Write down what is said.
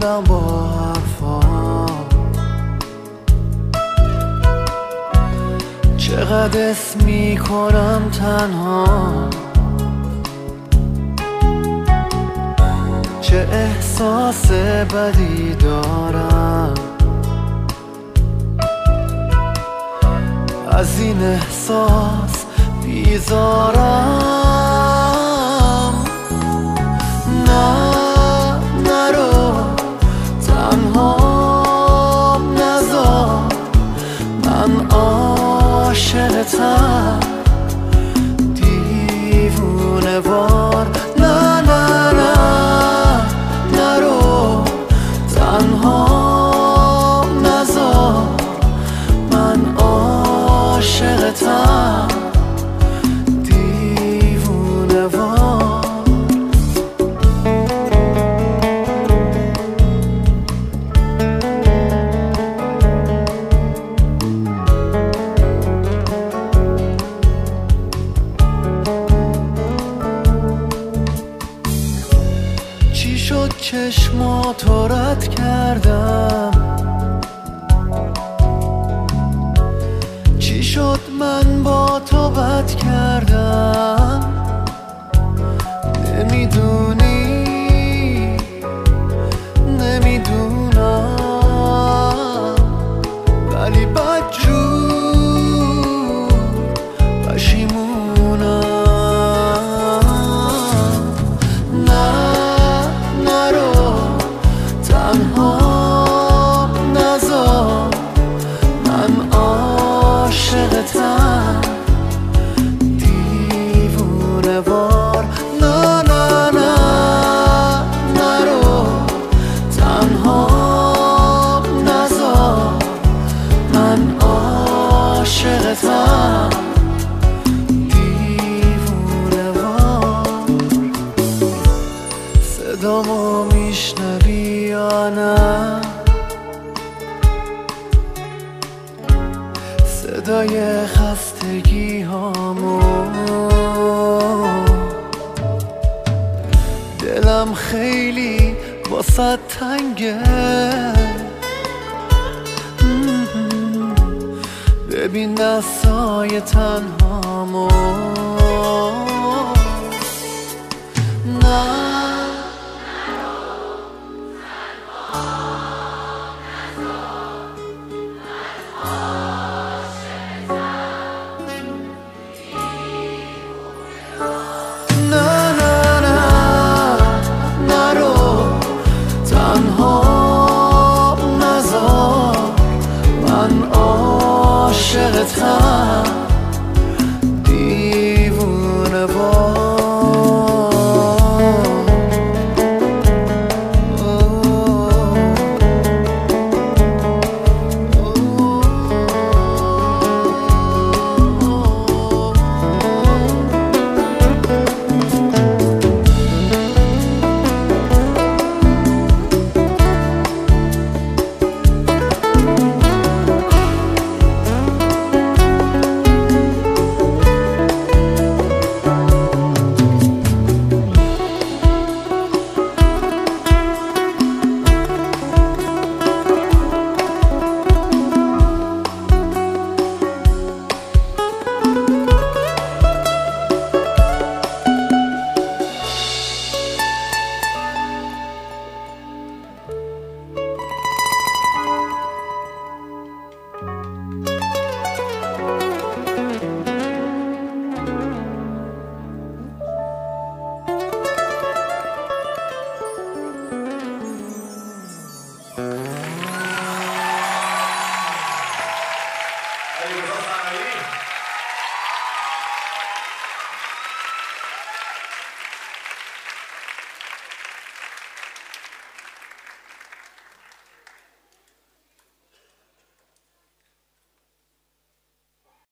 میخندم با حرفام، چقدر اسم میکنم تنها، چه احساس بدی دارم، از این احساس بیزارم. نه نرو تنها نذار، من عاشقتم دیوونه وار. نه نه نه نرو تنها نذار، من عاشقتم دیوونه وار. چی شد چشماتو رد کردم، چی شد من با تو بد کردم، نمیدونی نمیدونم، ولی بدجور پشیمونم. نه نرو تنها نذار، من عاشقتم دیوونه وار. نه نه نه نرو تنها نذار، من عاشقتم دیوونه وار. صدامو میشنوی یا نه؟ صدای خستگی هامو، دلم خیلی واسه تنگه، ببین دستای تنهامو. نه عاشقتم دیوونه وار.